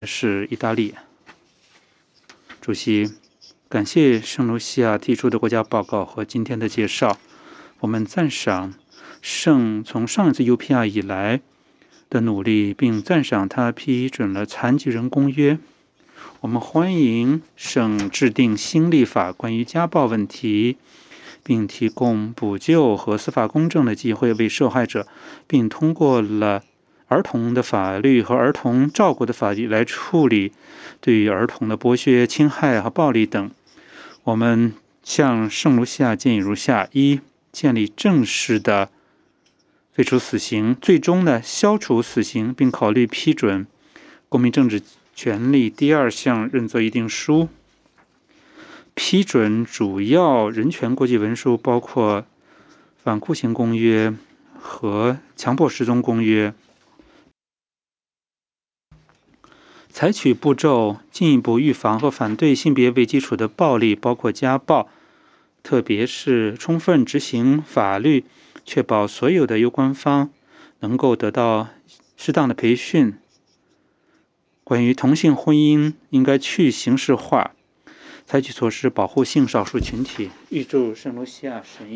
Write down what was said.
是意大利。主席，感谢圣卢西亚提出的国家报告和今天的介绍。我们赞赏从上一次 UPR 以来的努力，并赞赏他批准了残疾人公约。我们欢迎省制定新立法关于家暴问题，并提供补救和司法公正的机会为受害者，并通过了儿童的法律和儿童照顾的法律来处理对于儿童的剥削、侵害和暴力等。我们向圣卢西亚建议如下：一、建立正式的废除死刑，最终呢消除死刑，并考虑批准公民政治权利第二项认罪议定书，批准主要人权国际文书，包括反酷刑公约和强迫失踪公约，采取步骤进一步预防和反对性别为基础的暴力，包括家暴，特别是充分执行法律，确保所有的有关方能够得到适当的培训。关于同性婚姻应该去形式化，采取措施保护性少数群体。预祝圣卢西亚审议